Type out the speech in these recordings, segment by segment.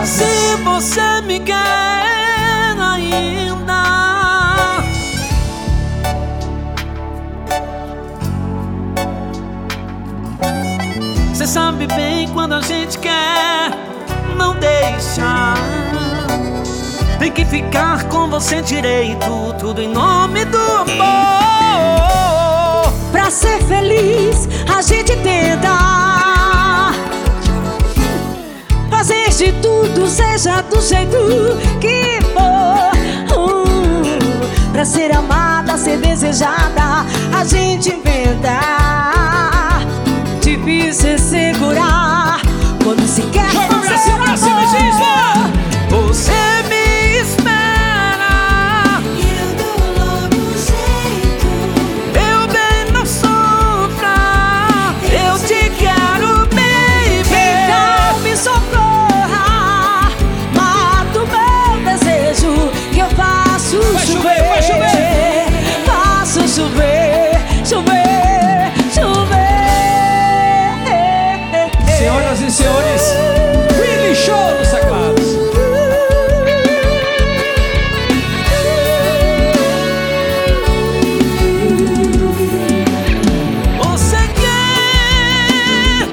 fazer. Se você me quer ainda, cê sabe bem quando a gente quer, não deixa. Tem que ficar com você direito, tudo em nome do amor. Pra ser feliz a gente tenta fazer de tudo, seja do jeito que for. Pra ser amada, ser desejada, a gente inventa. Difícil é segurar quando se quer fazer amor. Você me espera e eu dou logo um jeito. Eu bem não sofra, eu te quero, baby. Então me socorra, mata o meu desejo, que eu faço chover. Vai chover. Faço chover, chover, chover. Senhoras e senhores, Willy Show dos Teclados. Você quer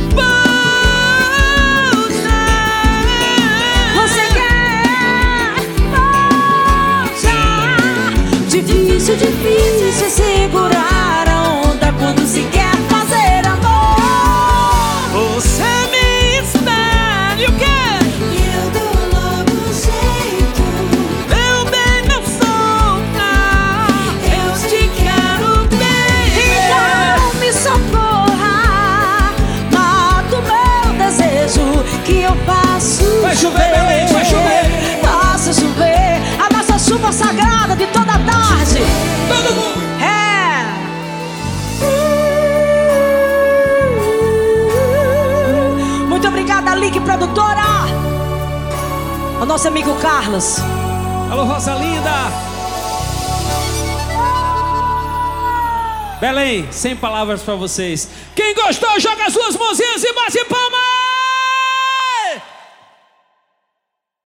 voltar, Você quer voltar. Difícil, difícil é segurar a onda quando se quer fazer amor. você me espera e o quê? E eu dou logo um jeito. Meu bem não sofra, eu te quero, baby. Então me socorra, mata o meu desejo, que eu faço Vai chover, Belém, vai chover. Faço chover a nossa chuva sagrada de toda tarde. Todo mundo. Muito obrigada, Link Produtora. Ao nosso amigo Carlos. Alô, Rosalinda. Belém, sem palavras pra vocês. Quem gostou, joga as suas mãozinhas e bate palmas.